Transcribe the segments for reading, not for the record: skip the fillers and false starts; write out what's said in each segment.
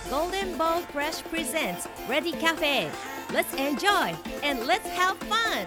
Golden Ball Fresh presents Ready Cafe. Let's enjoy and let's have fun.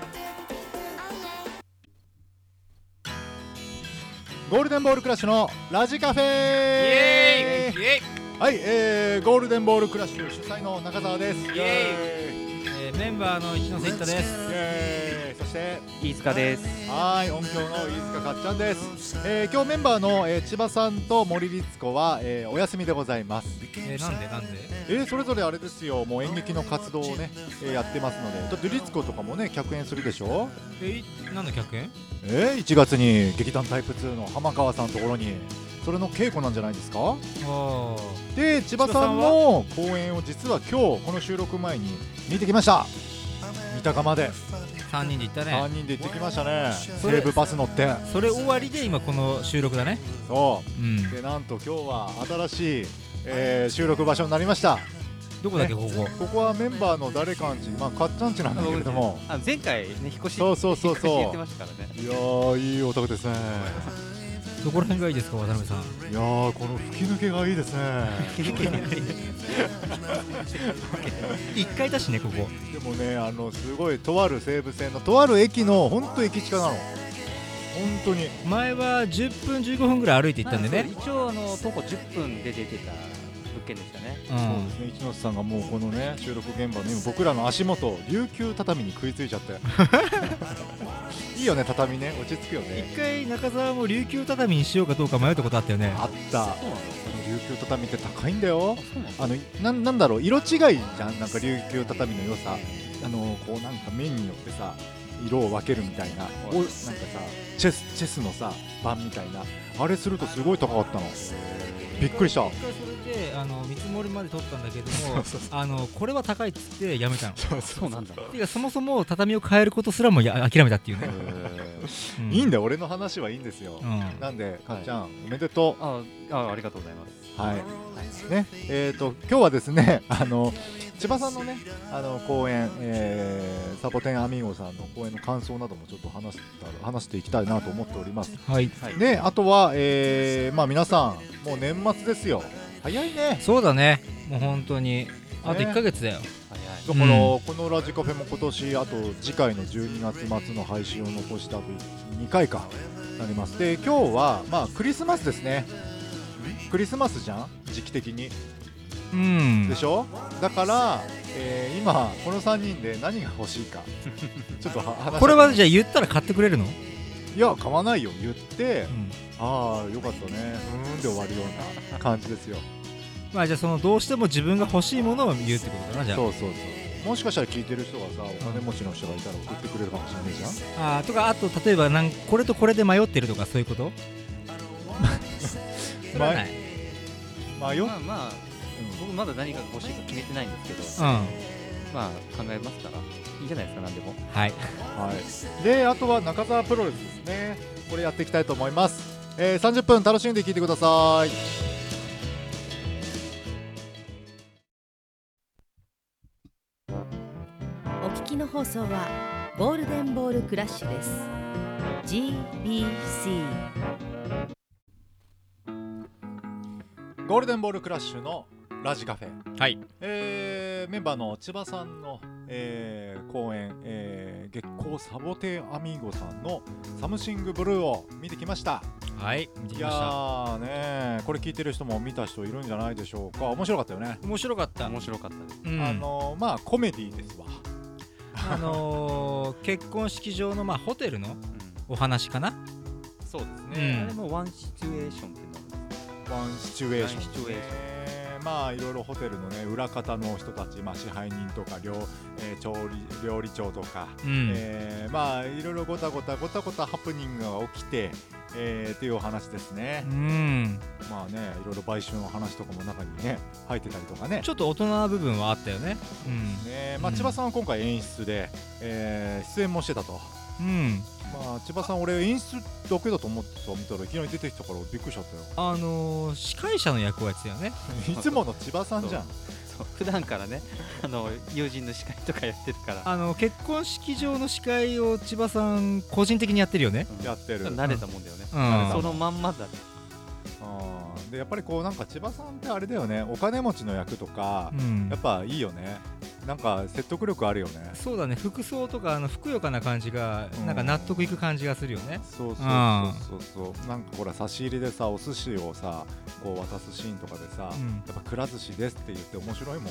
ゴールデンボールクラッシュのラジカフェイエーイイエはい、ゴールデンボールクラッシュ主催の中澤です。イエメンバーの一ノ瀬一太です。 そして飯塚です。 はい、音響の飯塚かっちゃんです。今日メンバーの、千葉さんと森律子は、お休みでございます。 なんでそれぞれあれですよ、もう演劇の活動をね、やってますので、だって律子とかもね客演するでしょ。 何の客演 1月に劇団タイプ2の浜川さんのところにそれの稽古なんじゃないですか。で千葉さんの公演を実は今日この収録前に見てきました。三鷹まで 3人で行ったね。 3人で行ってきましたね。西武バス乗って。 それ終わりで今この収録だね。 そう、 うん、 でなんと今日は新しい、収録場所になりました。 どこだっけ、ここはメンバーの誰かんち、かっちゃんちなんだけれども、 前回ね引っ越しそう言ってましたからね。 いやー、いいお宅ですね。 どこら辺がいいですか、渡辺さん。 いやー、この吹き抜けがいいですね。 1階だしね、ここ。 でもね、すごいとある西武線のとある駅の本当駅近なの。本当に前は10分15分ぐらい歩いて行ったんでね。 一応徒歩10分で出てた物件でしたね。 そうですね。一ノ瀬さんがもうこのね収録現場の今僕らの足元琉球畳に食いついちゃっていいよね、畳ね、落ち着くよね。 一回中澤も琉球畳にしようかどうか迷ったことあったよね。 あった。琉球畳って高いんだよ。なんだろう、色違いじゃん。なんか琉球畳の良さ、こうなんか面によってさ色を分けるみたいな、なんかさチェスのさ盤みたいな、あれするとすごい高かったの。びっくりした。 一回それで見積もりまで取ったんだけどもこれは高いっつってやめたの。 そうなんだ。 てかそもそも畳を変えることすらも諦めたっていうね。 いいんだよ、俺の話はいいんですよ。なんでかっちゃん、おめでとう。 ありがとうございます。 はいね、今日はですね千葉さんのね公演、サボテンアミーゴさんの公演の感想などもちょっと話していきたいなと思っております。 はい。 であとは、皆さんもう年末ですよ。早いね。 そうだね、もう本当にあと1ヶ月だよ。 だから、このラジカフェも今年あと次回の12月末の配信を残してあと2回かなります。で今日はクリスマスですね。クリスマスじゃん、時期的に。でしょ。だから、今この3人で何が欲しいかちょっと話。 これはじゃあ言ったら買ってくれるの？ いや、買わないよ。言って、ああよかったねで終わるような感じですよ。 じゃあそのどうしても自分が欲しいものを言うってことかな。じゃあそうもしかしたら聞いてる人がさ、お金持ちの人がいたら送ってくれるかもしれないじゃん。 とか、あと例えばこれとこれで迷ってるとか、そういうこと？それはない。 僕まだ何が欲しいか決めてないんですけど、考えますからいいんじゃないですか、何でも。 はい。 であとは中澤プロレスですね。これやっていきたいと思います。30分楽しんで聞いてください。 お聞きの放送はゴールデンボールクラッシュです。 GBC ゴールデンボールクラッシュのラジカフェ。 はい。 メンバーの千葉さんの、公演、月光サボテンアミーゴさんのサムシングブルーを見てきました。 はい、見てきました。 いやーね、これ聞いてる人も見た人いるんじゃないでしょうか。面白かったよね。 面白かった。 面白かったです。 コメディですわ。 結婚式場のホテルのお話かな。 そうですね。あれもワンシチュエーションってワンシチュエーション。いろいろホテルのね裏方の人たち、支配人とか料理長とか、いろいろごたごたハプニングが起きて、っていうお話ですね。いろいろ買収の話とかも中にね入ってたりとかね。 ちょっと大人な部分はあったよね。 千葉さんは今回演出で、出演もしてたと。千葉さん、俺演出だけだと思ってた、見たらいきなり出てきたからびっくりしちゃったよ。 司会者の役をやってたよね。 いつもの千葉さんじゃん。 普段からね友人の司会とかやってるから、 結婚式場の司会を千葉さん個人的にやってるよね。 やってる。 慣れたもんだよね。そのまんまだね。 でやっぱりこうなんか千葉さんってあれだよね、お金持ちの役とか、やっぱいいよね。なんか説得力あるよね。 そうだね、服装とかふくよかな感じがなんか納得いく感じがするよね。 そうなんかほら差し入れでさお寿司をさこう渡すシーンとかでさ、やっぱくら寿司ですって言って面白いもん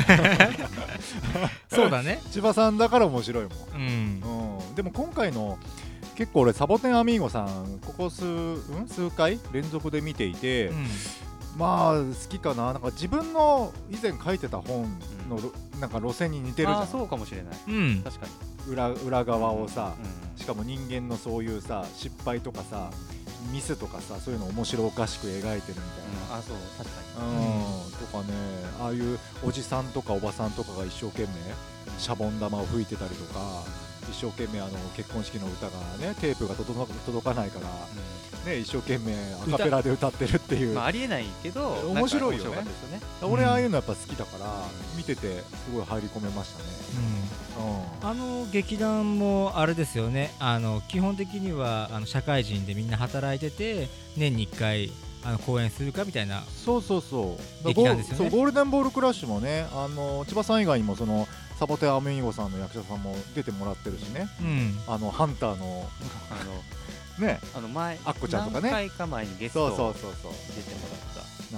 そうだね、 千葉さんだから面白いもん。でも今回の結構俺サボテンアミーゴさんここ数回連続で見ていて、まあ好きかな。なんか自分の以前書いてた本のなんか路線に似てるじゃん。 そうかもしれない、確かに裏側をさ、しかも人間のそういうさ失敗とかさミスとかさ、そういうの面白おかしく描いてるみたいな、 そう確かに、とかね、ああいうおじさんとかおばさんとかが一生懸命シャボン玉を吹いてたりとか、一生懸命結婚式の歌がねテープが届かないから、ね、一生懸命アカペラで歌ってるっていう、 ありえないけど面白いよね。俺ああいうのやっぱ好きだから、見ててすごい入り込めましたね。 劇団もあれですよね、基本的には社会人でみんな働いてて年に1回公演するかみたいな劇団ですよね。 ゴールデンボールクラッシュもね、千葉さん以外にもそのサボテンアミーゴさんの役者さんも出てもらってるしね、ハンターのね、 前アッコちゃんとかね、 何回か前にゲスト出てもらった。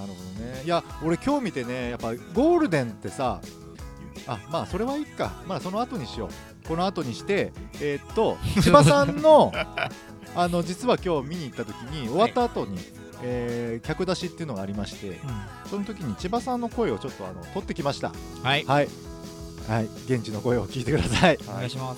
なるほどね。いや俺今日見てね、やっぱゴールデンってさ、まあそれはいいか、まあその後にしよう。この後にして千葉さんの実は今日見に行った時に終わった後に、客出しっていうのがありまして、その時に千葉さんの声をちょっと取ってきました。はいはい、現地の声を聞いてください。 お願いします。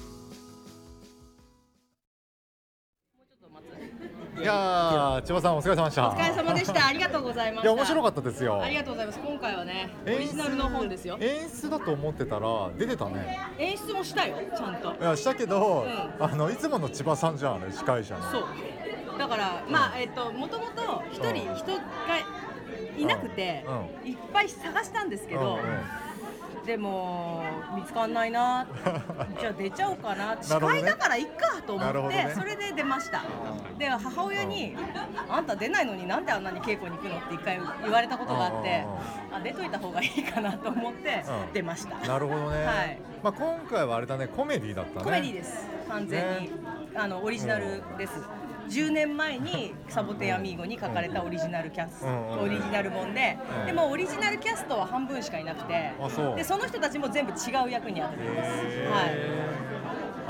いや千葉さんお疲れ様でした。 お疲れ様でした。ありがとうございました。 いや面白かったですよ。 ありがとうございます。今回はねオリジナルの本ですよ。 演出だと思ってたら出てたね。 演出もしたよちゃんと。 いやしたけど、いつもの千葉さんじゃん、司会者の。 そうだからもともと一人人がいなくて、いっぱい探したんですけど、でも見つかんないなじゃあ出ちゃおうかな、司会だからいっかと思って、それで出ました。で母親にあんた出ないのになんであんなに稽古に行くのって一回言われたことがあって、出といた方がいいかなと思って出ました。 なるほどね。まあ今回はあれだね、コメディだったね。 コメディです、完全にオリジナルです。10年前にサボテンアミーゴに書かれたオリジナルキャスト、オリジナル本で、でもオリジナルキャストは半分しかいなくて、でその人たちも全部違う役にやってるんです。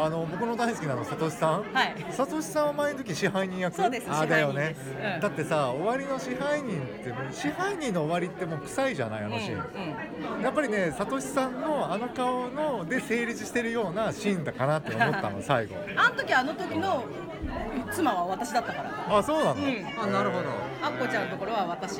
僕の大好きなサトシさん、サトシさんは前の時支配人役。 そうです、支配人です。 だってさ、終わりの支配人って支配人の終わりってもう臭いじゃない、シーン。やっぱりね、サトシさんの顔ので成立してるようなシーンだかなって思ったの最後。 あの時の妻は私だったから。 そうなの。 なるほど。 アッコちゃんのところは私、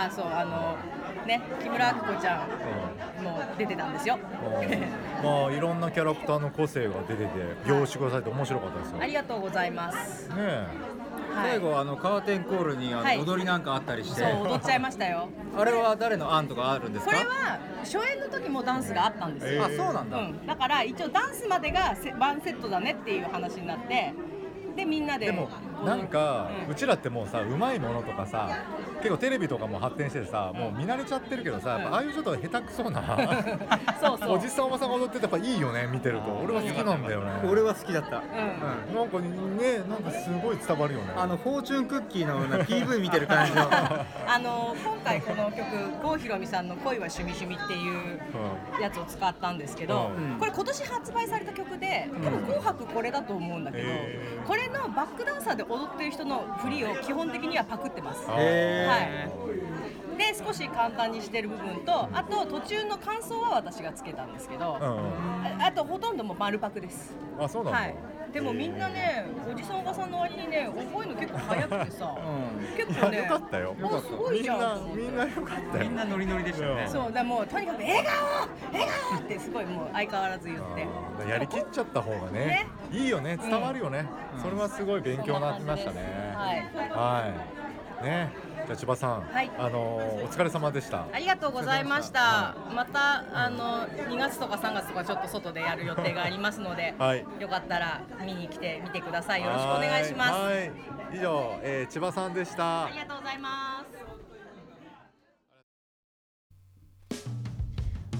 木村アッコちゃんも出てたんですよ。 まあいろんなキャラクターの個性が出てて凝縮されて面白かったですよ。 ありがとうございます。 最後カーテンコールに踊りなんかあったりして、 そう踊っちゃいましたよ。 あれは誰の案とかあるんですか？ これは初演の時もダンスがあったんですよ。 そうなんだ。 だから一応ダンスまでがワンセットだねっていう話になって、でみんなで。 でもなんか、うちらってもうさ、うまいものとかさ、結構テレビとかも発展してさ、もう見慣れちゃってるけどさ、ああいうちょっと下手くそなおじさんおばさんが踊っててやっぱいいよね、見てると。俺は好きなんだよね。 俺は好きだった。 なんかね、なんかすごい伝わるよね。 フォーチュンクッキーのPV 見てる感じの今回この曲、郷ひろみさんの恋は趣味趣味っていうやつを使ったんですけど、これ今年発売された曲で、多分紅白これだと思うんだけど、これのバックダンサーで踊ってる人の振りを基本的にはパクってます。で少し簡単にしてる部分と、あと途中の感想は私がつけたんですけど、あとほとんども丸パクです。 そうなんだ。 でもみんなね、おじさんおばさんの割にね、覚えるの結構早くてさ、結構ね、 よかったよ。 すごいじゃん。 みんなよかったよ。 みんなノリノリでしたね。 そうだ、もうとにかく笑顔ってすごいもう相変わらず言って。 やりきっちゃった方がね、いいよね、伝わるよね。それはすごい勉強になりましたね。ね。じゃあ千葉さん、お疲れ様でした。 ありがとうございました。また2月とか3月とかちょっと外でやる予定がありますので、よかったら見に来てみてください。よろしくお願いします。 以上、千葉さんでした。 ありがとうございます。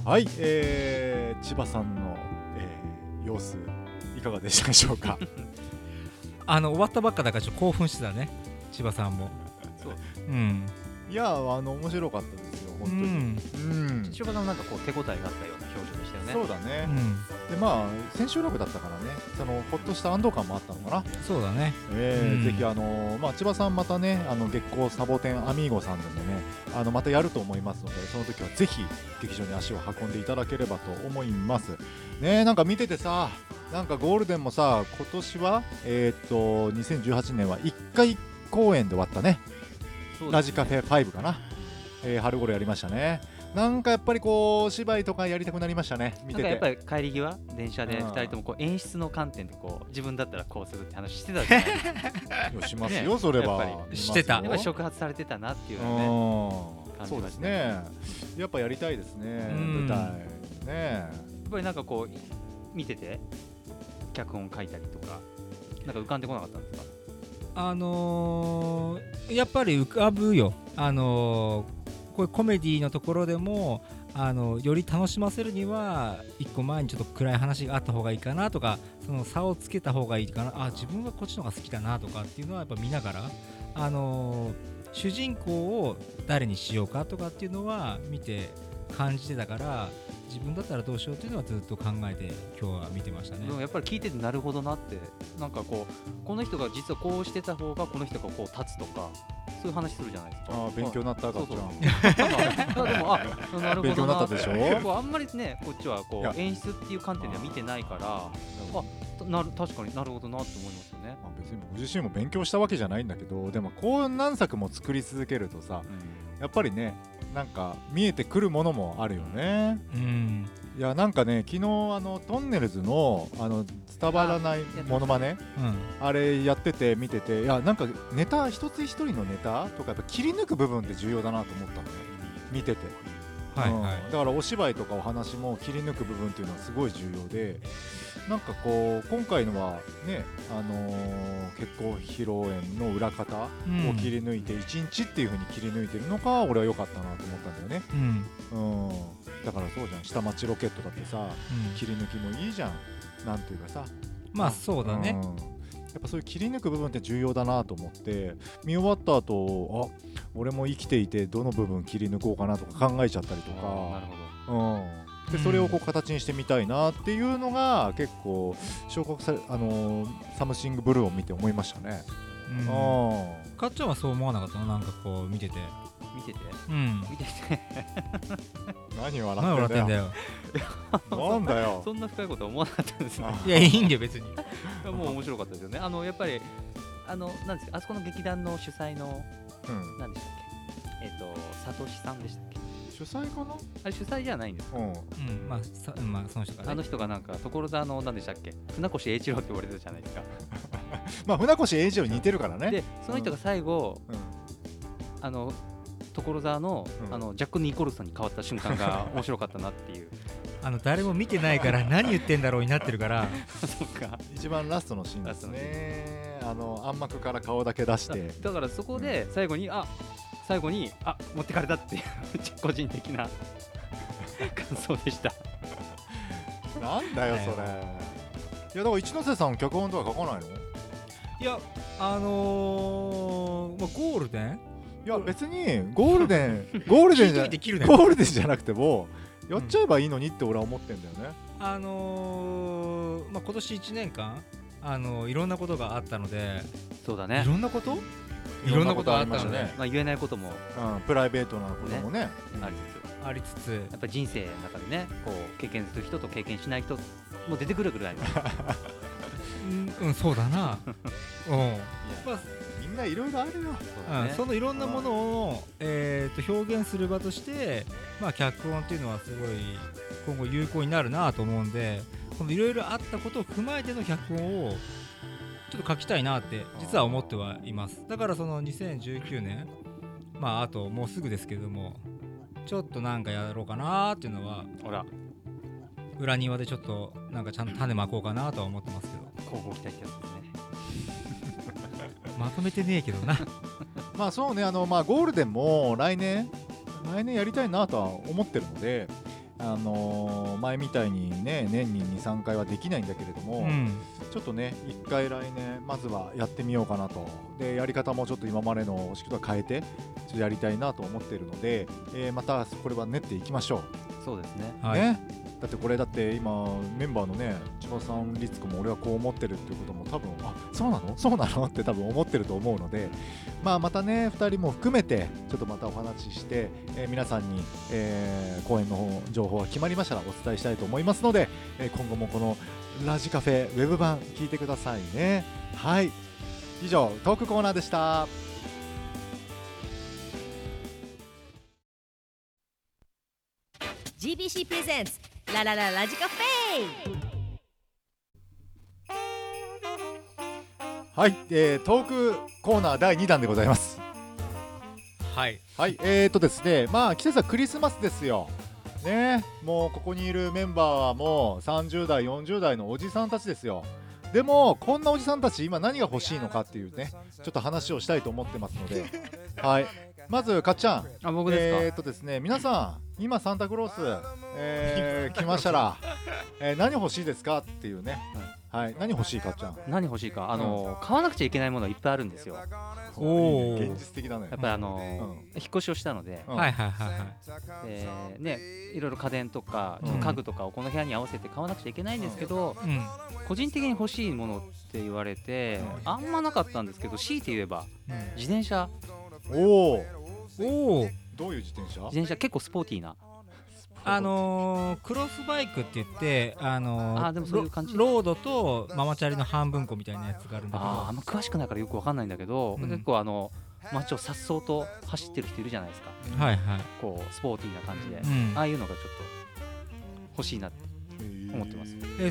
はい、千葉さんの、様子いかがでしたでしょうか終わったばっかだからちょっと興奮してたね、千葉さんも。 そう、 いや面白かったですよ本当に。 千葉さんもなんかこう手応えがあったような表情でしたよね。 そうだね、で千秋楽だったからね、そのほっとした安堵感もあったのかな。 そうだね、 ぜひ千葉さんまたね月光サボテンアミーゴさんでもねまたやると思いますので、その時はぜひ劇場に足を運んでいただければと思いますね。なんか見ててさ、なんかゴールデンもさ、今年は2018年は1回公演で終わったね。ラジカフェ5かな、春頃やりましたね。なんかやっぱりこう芝居とかやりたくなりましたね、見てて。 なんかやっぱり帰り際電車で2人ともこう演出の観点でこう自分だったらこうするって話してたじゃないですか。 しますよ、それはしてた。 やっぱり触発されてたなっていうのね、感じましたね。 そうですね、やっぱやりたいですね、舞台ね。やっぱりなんかこう見てて脚本書いたりとかなんか浮かんでこなかったんですか？ やっぱり浮かぶよ。こういうコメディのところでもより楽しませるには一個前にちょっと暗い話があった方がいいかなとか、その差をつけた方がいいかな、自分はこっちの方が好きだなとかっていうのはやっぱ見ながら、主人公を誰にしようかとかっていうのは見て感じてたから、自分だったらどうしようっていうのはずっと考えて今日は見てましたね。 でもやっぱり聞いててなるほどなって、なんかこうこの人が実はこうしてた方がこの人がこう立つとかそういう話するじゃないですか。 勉強になったかっちゃん。 でもなるほどな。 勉強になったでしょ。 あんまりねこっちはこう演出っていう観点では見てないから、確かになるほどなって思いますよね。 別に僕自身も勉強したわけじゃないんだけど、でもこう何作も作り続けるとさ、やっぱりねなんか見えてくるものもあるよね。いやなんかね、昨日トンネルズの伝わらないモノマネ、あれやってて見てて、いやなんかネタ一つ一人のネタとかやっぱ切り抜く部分って重要だなと思ったのね、見てて。だからお芝居とかお話も切り抜く部分っていうのはすごい重要で、なんかこう今回のはね結構披露宴の裏方を切り抜いて1日っていう風に切り抜いてるのが俺は良かったなと思ったんだよね。だからそうじゃん、下町ロケットだってさ、切り抜きもいいじゃん、なんていうかさ。 まあそうだね、 やっぱそういう切り抜く部分って重要だなと思って見終わった後、俺も生きていてどの部分切り抜こうかなとか考えちゃったりとか。 なるほど。 でそれをこう形にしてみたいなっていうのが結構昇格さサムシングブルーを見て思いましたね。 かっちゃんはそう思わなかったの？なんかこう見てて何笑ってんだよなんだよそんな深いことは思わなかったんですね。 いやいいんだよ別にもう面白かったですよね。やっぱりなんですか、あそこの劇団の主催の何でしたっけ、サトシさんでしたっけ？ 主催かな？ あれ主催じゃないんですか？ まあその人がね、 あの人がなんか所沢の何でしたっけ、船越英一郎って言われてたじゃないですか。 まあ船越英一郎に似てるからね。 でその人が最後所沢のジャック・ニコルソンに変わった瞬間が面白かったなっていう。 誰も見てないから何言ってんだろうになってるからそっか、 一番ラストのシーンですね。暗幕から顔だけ出してだからそこで最後に持ってかれたっていう個人的な感想でした。 なんだよそれ。いやだから一ノ瀬さん脚本とか書かないの？ いやゴールデン？ いや別にゴールデンじゃなくてもやっちゃえばいいのにって俺は思ってんだよね。 今年1年間いろんなことがあったので。 そうだね、 いろんなことがあったので、 言えないことも、 プライベートなこともねありつつやっぱ人生の中でねこう経験する人と経験しない人も出てくるぐらいそうだなみんないろいろあるよ。 そのいろんなものを表現する場として脚本っていうのはすごい今後有効になるなと思うんで、このいろいろあったことを踏まえての脚本をちょっと書きたいなって実は思ってはいます。だからその2019年あともうすぐですけれどもちょっとなんかやろうかなっていうのは裏庭でちょっとなんかちゃんと種まこうかなとは思ってますけど、 交互期待ってやつですね。 まとめてねえけどなまあそうね、ゴールデンも来年やりたいなとは思ってるので、 前みたいにね年に 2,3 回はできないんだけれども、ちょっとね1回来年まずはやってみようかなと。でやり方もちょっと今までの式とは変えてちょっとやりたいなと思っているので、またこれは練っていきましょう。 そうですね。 だってこれだって今メンバーのね千葉さん、律子も俺はこう思ってるっていうことも多分そうなのって多分思ってると思うので、またね2人も含めてちょっとまたお話しして、皆さんに、公演の情報が決まりましたらお伝えしたいと思いますので、今後もこのラジカフェウェブ版聞いてくださいね。はい、以上トークコーナーでした。 GBC プレゼンツララララジカフェ。 はい、トークコーナー第2弾でございます。 はい、 ですね、季節はクリスマスですよね。もうここにいるメンバーはもう30代40代のおじさんたちですよ。でもこんなおじさんたち今何が欲しいのかっていうねちょっと話をしたいと思ってますのではい、まずかっちゃん、 僕ですか。 ですね、皆さん今サンタクロース、来ましたら、何欲しいですかっていうね、はい、何欲しいかっちゃん。 何欲しいか、買わなくちゃいけないものはいっぱいあるんですよ。 現実的だね。 やっぱり引っ越しをしたので、ね、いろいろ家電とか家具とかをこの部屋に合わせて買わなくちゃいけないんですけど、個人的に欲しいものって言われてあんまなかったんですけど、強いて言えば自転車。 おお、どういう自転車？ 自転車結構スポーティーな。 クロスバイクって言ってでもそういう感じ。 ロードとママチャリの半分こみたいなやつがあるんだけど、 あんま詳しくないからよくわかんないんだけど、結構街を颯爽と走ってる人いるじゃないですか。こうスポーティーな感じで、ああいうのがちょっと欲しいなって思ってます。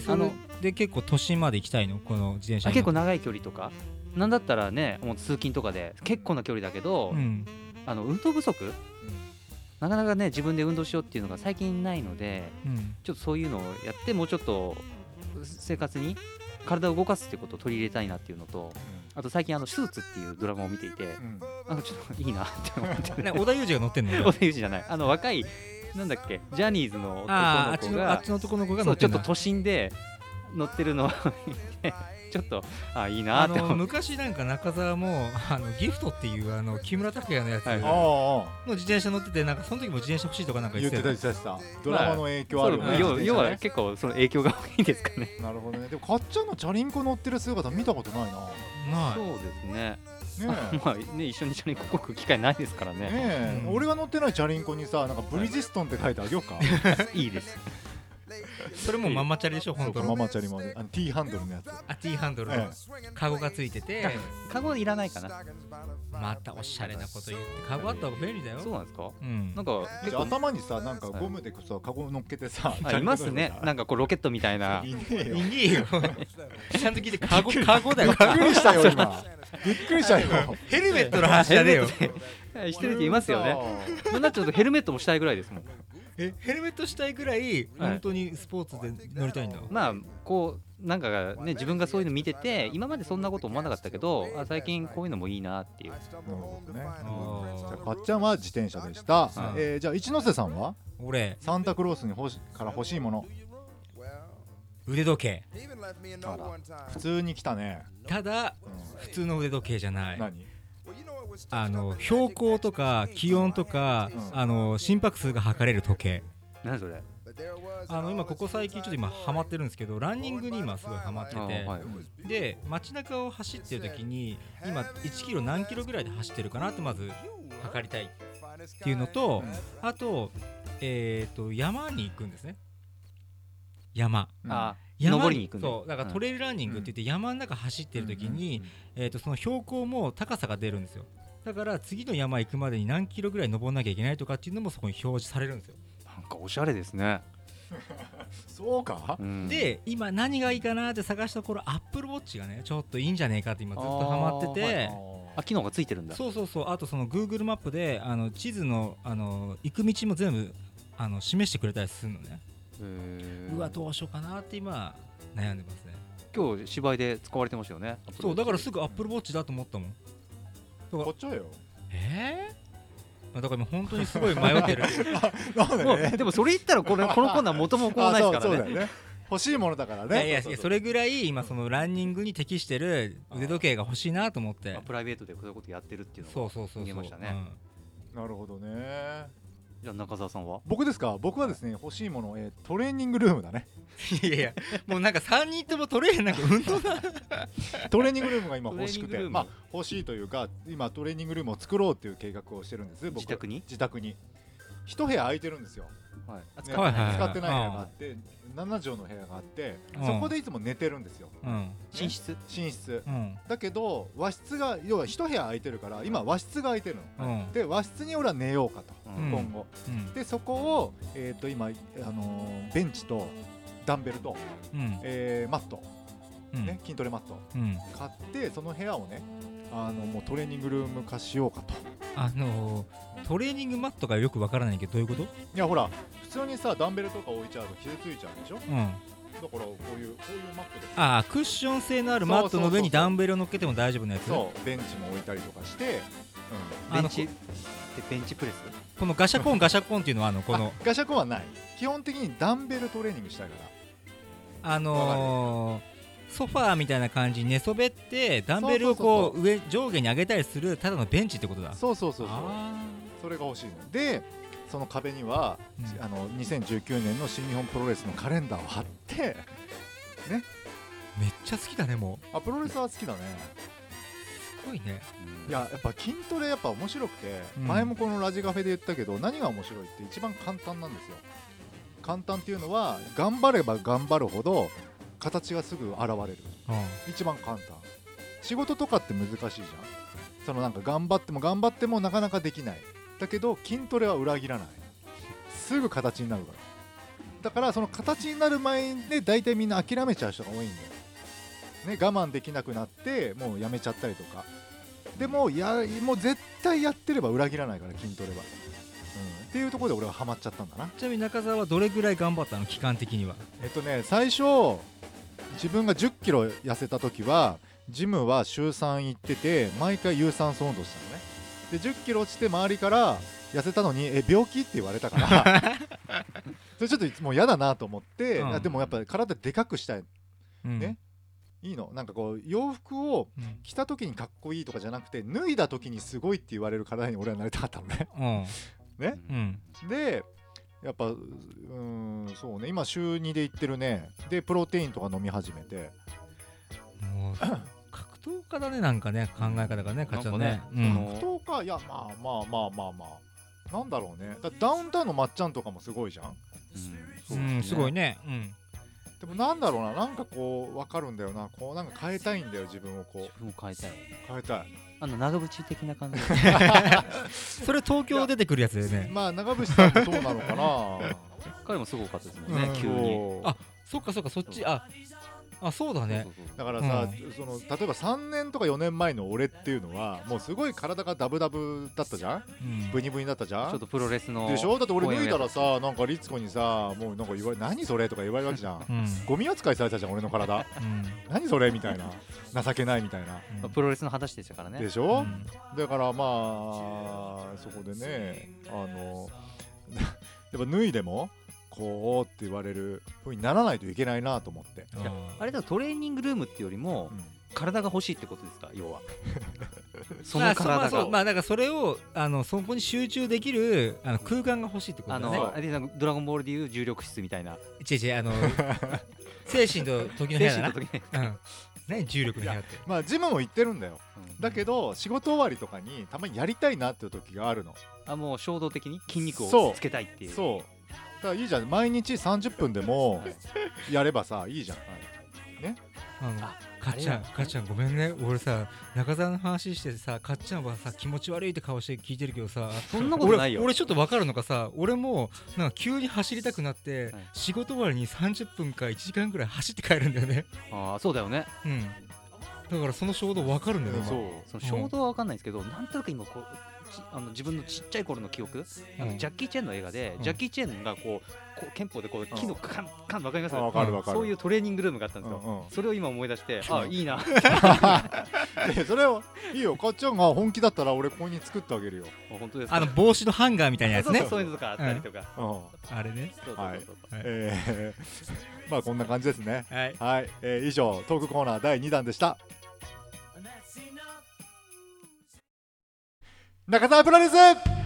それで結構都心まで行きたいの？この自転車結構長い距離とか、なんだったらね、もう通勤とかで結構な距離だけど、運動不足、なかなかね自分で運動しようっていうのが最近ないので、ちょっとそういうのをやってもうちょっと生活に体を動かすっていうことを取り入れたいなっていうのと、あと最近スーツっていうドラマを見ていて、ちょっといいなって思って織田裕二が乗ってんの？ 織田裕二じゃない、若いなんだっけ、ジャニーズの男の子が、 あっちの男の子が乗ってんだ。 ちょっと都心で乗ってるのを見てちょっといいなって思って。 昔なんか中澤もギフトっていう木村拓哉のやつの自転車乗ってて、なんかその時も自転車欲しいとかなんか言ってた。ドラマの影響あるよね。 要は結構その影響が多いんですかね。 なるほどね。でもかっちゃんのチャリンコ乗ってる姿見たことないな。 そうですね。一緒にチャリンコこぐ機会ないですからね。 俺が乗ってないチャリンコにさ、なんかブリヂストンって書いてあげようか。 いいです。 それもママチャリでしょ、本当の。 ママチャリもT ハンドルのやつ。 T ハンドルのカゴがついてて、 カゴいらないかな。 またおしゃれなこと言って、カゴあった方が便利だよ。 そうなんですか？ なんか頭にさ、なんかゴムでさカゴ乗っけてさ、 いますね。なんかこうロケットみたいな。 いねえよ。ちゃんと聞いて、カゴだよ。 びっくりしたよ今。びっくりしたよ。 ヘルメットの話だねよ。 してる人いますよね。なんだちょっとヘルメットもしたいぐらいですもん。 ヘルメットしたいぐらい本当にスポーツで乗りたいんだ。 こうなんかね、自分がそういうの見てて、今までそんなこと思わなかったけど、最近こういうのもいいなっていう。 じゃあかっちゃんは自転車でした。じゃあ一ノ瀬さんは？ 俺サンタクロースにから欲しいもの。 腕時計。 普通に来たね。 ただ普通の腕時計じゃない。 何？ 標高とか気温とか、心拍数が測れる時計。 何それ？ 今ここ最近ちょっと今ハマってるんですけど、ランニングに今すごいハマってて、で街中を走ってる時に今1キロ何キロぐらいで走ってるかなってまず測りたいっていうのと、あと山に行くんですね。山登りに行くんだ。 そうだからトレイルランニングって言って山の中走ってる時に、その標高も高さが出るんですよ。だから次の山行くまでに何キロぐらい登んなきゃいけないとかっていうのもそこに表示されるんですよ。 なんかおしゃれですね。 そうか、 で今何がいいかなって探した頃、アップルウォッチがねちょっといいんじゃねえかって今ずっとハマってて、 機能がついてるんだ。 そう。あとその Google マップで地図の行く道も全部示してくれたりするのね。うわどうしようかなって今悩んでますね。 今日芝居で使われてましたよね。 そうだからすぐアップルウォッチだと思ったもん。 買っちゃえよ。 だから本当にすごい迷ってるでもそれ言ったらこのコーナー元も子もないですからね。 そうだよね、欲しいものだからね。 いやそれぐらい今そのランニングに適してる腕時計が欲しいなと思って、 プライベートでそういうことやってるっていうのが見えましたね。 なるほどね。 じゃあ中澤さんは？ 僕ですか。僕はですね、欲しいもの、トレーニングルームだね。 いやもうなんか3人ともトレーニング運動だトレーニングルームが今欲しくて、まあ欲しいというか今トレーニングルームを作ろうっていう計画をしてるんです。僕自宅に一部屋空いてるんですよ。使ってない部屋があって7畳の部屋があって、そこでいつも寝てるんですよ。 寝室だけど和室が要は一部屋空いてるから今和室が空いてるの、で和室に俺は寝ようかと、今後でそこを今ベンチとダンベルとマットね、筋トレマット買ってその部屋をねもうトレーニングルーム化しようかと。 トレーニングマットがよくわからないけどどういうこと？ いやほら普通にさダンベルとか置いちゃうと傷ついちゃうでしょ。だからこういうマットでクッション性のあるマットの上にダンベルを乗っけても大丈夫なやつ。 そうベンチも置いたりとかして、 ベンチプレスこのガシャコンっていうのはこのガシャコンはない。基本的にダンベルトレーニングしたいから、 ソファーみたいな感じに寝そべってダンベルをこう上下に上げたりするただのベンチってことだ。 そうそれが欲しいので、その壁には、2019年の新日本プロレスのカレンダーを貼ってね。 めっちゃ好きだね。もうプロレスは好きだね。 すごいね。 いややっぱ筋トレやっぱ面白くて、前もこのラジカフェで言ったけど何が面白いって一番簡単なんですよ。簡単っていうのは頑張れば頑張るほど形がすぐ現れる、一番簡単。仕事とかって難しいじゃん。そのなんか頑張ってもなかなかできない。だけど筋トレは裏切らない。すぐ形になるから。だからその形になる前で大体みんな諦めちゃう人が多いんだよね。我慢できなくなってもうやめちゃったりとか。でももう絶対やってれば裏切らないから筋トレは、っていうところで俺はハマっちゃったんだな。 ちなみに中澤はどれぐらい頑張ったの？期間的には。 最初自分が10キロ痩せた時はジムは週3行ってて毎回有酸素運動したのね。で10キロ落ちて周りから痩せたのに病気って言われたからそれちょっともう嫌だなと思って、でもやっぱり体でかくしたい、ね、いいの。なんかこう洋服を着た時にかっこいいとかじゃなくて、脱いだ時にすごいって言われる体に俺はなりたかったのね。でやっぱそうね、今週2で行ってるね。でプロテインとか飲み始めて、 もう格闘家だね。なんかね考え方がね、かっちゃんね。 格闘家、いやまあなんだろうね。ダウンタウンのまっちゃんとかもすごいじゃん。 すごいね。 でもなんだろうな、なんかこう分かるんだよな。こうなんか変えたいんだよ、自分をこう。 変えたい。 長渕的な感じそれ東京出てくるやつだよね。 まあ長渕さんもそうなのかな彼もすごかったですもんね、急に。 そっかそっち。そうだね。 だからさ、例えば3年とか4年前の俺っていうのはもうすごい体がダブダブだったじゃん、ブニブニだったじゃん。 ちょっとプロレスのでしょ。だって俺脱いだらさ、なんかリツコにさ、もうなんか何それとか言われるわけじゃん、ゴミ扱いされたじゃん俺の体、何それみたいな、情けないみたいな、 プロレスの話でしたからね。 でしょ、だからまあそこでね、やっぱ脱いでもこうって言われる風にならないといけないなと思って。 あれだとトレーニングルームっていうよりも、体が欲しいってことですか、要は。その体が。 だからそれをそこに集中できる空間が欲しいってことだね。 ドラゴンボールでいう重力室みたいな。 精神と時の部屋だな。何重力の部屋って。 まあジムも行ってるんだよ。だけど仕事終わりとかにたまにやりたいなっていう時があるの。 もう衝動的に筋肉をつけたいっていう。 そう。だからいいじゃん。毎日30分でもやればさいいじゃん。ね。 かっちゃんごめんね。俺さ中澤の話してさ、かっちゃんはさ気持ち悪いって顔して聞いてるけどさ、 そんなことないよ。 俺ちょっと分かるのがさ、俺もなんか急に走りたくなって、仕事終わりに30分か1時間ぐらい走って帰るんだよね。 そうだよね。 だからその衝動分かるんだよね。 その衝動は分かんないですけど、なんとなく今こう自分のちっちゃい頃の記憶、ジャッキー・チェンの映画で、ジャッキー・チェンがこう憲法でこう木のカンカン、わかります？ わかるわかる。 そういうトレーニングルームがあったんですよ。それを今思い出して、あ、いいな。 それはいいよ。かっちゃんが本気だったら俺ここに作ってあげるよ。 本当ですか？ 帽子のハンガーみたいなやつね。 そういうのとかあったりとか。 あれね。 はい。まあこんな感じですね。 はい。 以上トークコーナー第2弾でした。中澤プロレス。イ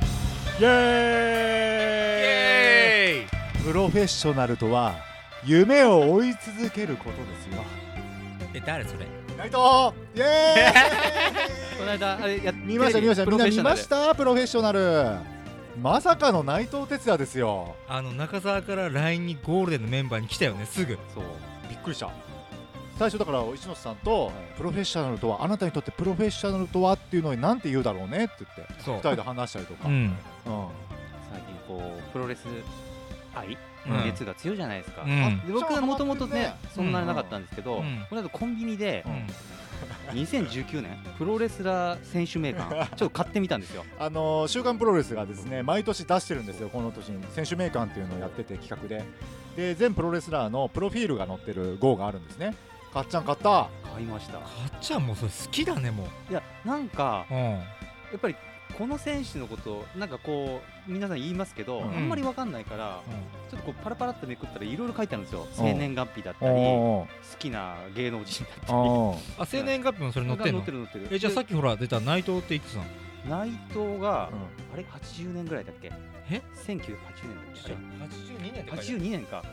エーイ。プロフェッショナルとは夢を追い続けることですよ。 誰それ？ 内藤。イエーイ。 この間あれ見ました。みんな見ました？プロフェッショナル。まさかの内藤哲也ですよ。 中澤から LINE にゴールデンのメンバーに来たよね、すぐ。 そう、びっくりした。最初だから石野さんとプロフェッショナルとは、あなたにとってプロフェッショナルとはっていうのに何て言うだろうねって言って2人で話したりとか、最近こうプロレス愛熱が強いじゃないですか。僕はもともとねそんなになかったんですけど、この間コンビニで2019年プロレスラー選手名鑑ちょっと買ってみたんですよ。 週刊プロレスがですね毎年出してるんですよ。この年に選手名鑑っていうのをやってて、企画で全プロレスラーのプロフィールが載ってる号があるんですね。かっちゃん買った？ 買いました。 かっちゃんもそれ好きだね。もういやなんかやっぱりこの選手のことなんかこう皆さん言いますけど、あんまり分かんないから、ちょっとこうパラパラっとめくったらいろいろ書いてあるんですよ。生年月日だったり好きな芸能人だったり。 生年月日もそれ載ってんの？載ってる。じゃあさっきほら出た内藤っていくつなの？ 内藤があれ80年ぐらいだっけ？1980年だっけ？82年か。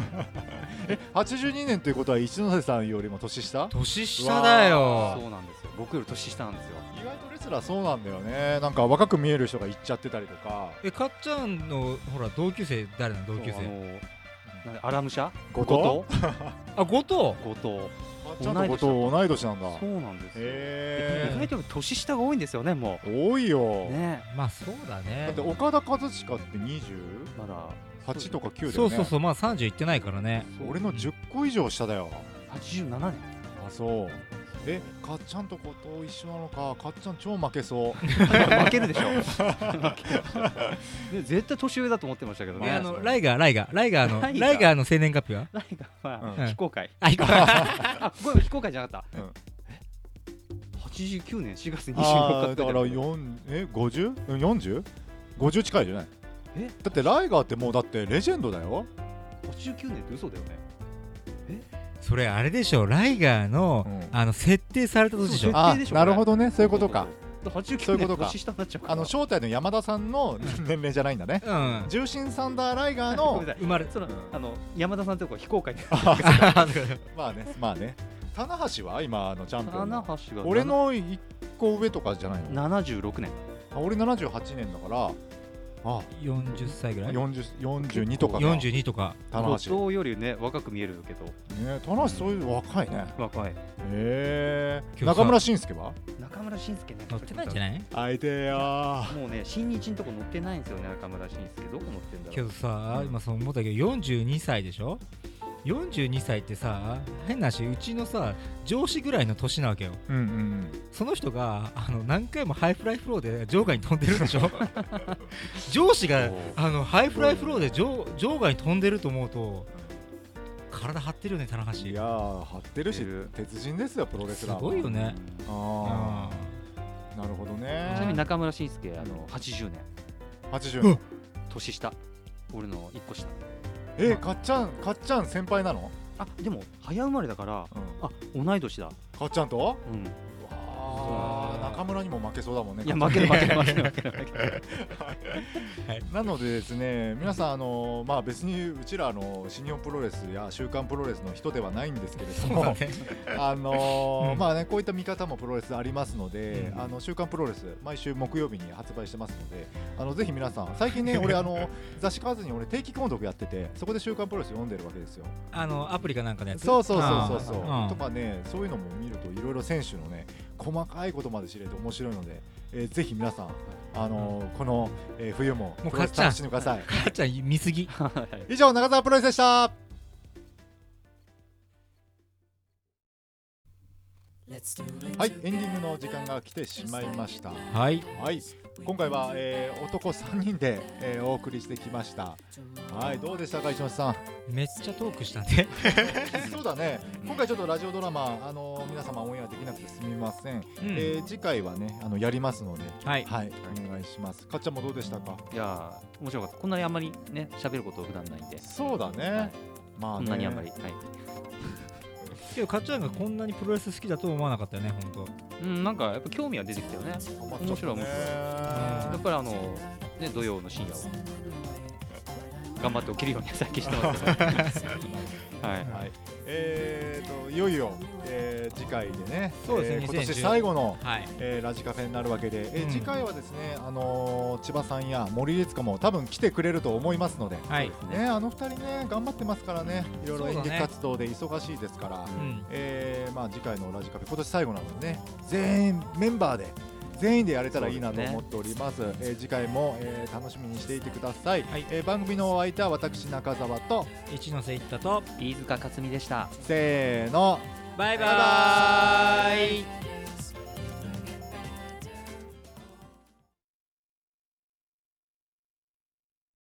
82年ということは一ノ瀬さんよりも年下？ 年下だよ。 そうなんですよ。僕より年下なんですよ。 意外とレスラーそうなんだよね。なんか若く見える人が行っちゃってたりとか。 かっちゃんのほら同級生誰なの？同級生アラムシャ？ 後藤？ あ、後藤。 かっちゃんと後藤同い年なんだ。 そうなんですよ。意外と年下が多いんですよね。もう多いよね。 まあそうだね。 だって岡田和親って20 まだ 8とか9だよね。 そう、まあ30いってないからね。 俺の10個以上下だよ。 87年。 あ、そう。かっちゃんと後藤一緒なのか。かっちゃん超負けそう。 負けるでしょ。絶対年上だと思ってましたけどね。 ライガーの生年月日は？ ライガーは非公開。 あ、 ごめん、非公開じゃなかった。89年4月24日だから50近いじゃない。だってライガーってもうだってレジェンドだよ。 89年って嘘だよね。 それあれでしょ、ライガーの設定された年でしょ。 あ、なるほどね、そういうことか。 89年年下になっちゃうから。 正体の山田さんの年齢じゃないんだね。重心サンダーライガーの生まれ山田さんってとこ非公開で。 まあね。棚橋は今チャンピオン。棚橋が俺の1個上とかじゃないの ？76年。 俺78年だから。 40歳ぐらい ？42とか。 42とか。 後藤よりね若く見えるけどね。棚橋そういう若いね。 若い。 中村慎介は？ 中村慎介ね乗ってないんじゃない？ 相手よ。 もうね新日のとこ乗ってないんですよね。中村慎介どこ乗ってんだろう。 けどさ、今そう思ったけど42歳でしょ。42歳ってさ、変な話、うちのさ上司ぐらいの年なわけよ。その人が何回もハイフライフローで場外に飛んでるでしょ。上司がハイフライフローで場外に飛んでると思うと体張ってるよね、棚橋。 いやー、張ってるし鉄人ですよ、プロレスラー。 すごいよね。 なるほどね。 ちなみに中村慎介80年。 80年。 年下。俺の1個下。 かっちゃん先輩なの？ あ、でも早生まれだから、同い年だ。 かっちゃんと？中村にも負けそうだもんね。 いや、負ける。 なのでですね、皆さん別にうちら新日本プロレスや週刊プロレスの人ではないんですけれども、まあね、こういった見方もプロレスありますので、週刊プロレス毎週木曜日に発売してますので、ぜひ皆さん、最近ね、俺雑誌買わずに俺定期購読やってて、そこで週刊プロレス読んでるわけですよ。 アプリかなんかのやつ。 そうとかね、そういうのも見るといろいろ選手のね細かいことまで知れて面白いので、ぜひ皆さんこの冬もプロレス楽しんでください。 かっちゃん見すぎ。 以上、中澤プロレスでした。はい、エンディングの時間が来てしまいました。 はい、 今回は、男3人で、お送りしてきました。はい、どうでしたか石橋さん。 めっちゃトークしたねそうだね、今回ちょっとラジオドラマ、皆様オンエアできなくてすみません、次回はねやりますので、はい、お願いします。かっちゃんもどうでしたか。 いや面白かった。こんなにあんまりね喋ること普段ないんで。 そうだね、まあね、 こんなにあんまり、 けどかっちゃんがこんなにプロレス好きだと思わなかったよね、本当。 なんかやっぱ興味は出てきたよね。面白い面白い。やっぱりね、土曜の深夜は頑張って起きるように最近してますけどはい、 いよいよ、次回でね、 そうですね、 今年最後の、ラジカフェになるわけで、次回はですね、千葉さんや森悦子も多分来てくれると思いますので、2人ね頑張ってますからね、いろいろ演劇活動で忙しいですから、次回のラジカフェ今年最後なのでね、全員メンバーで全員でやれたらいいなと思っております。次回も、楽しみにしていてください。番組のお相手は私中澤と一ノ瀬一太と飯塚克美でした。 せーの、 バイバーイ。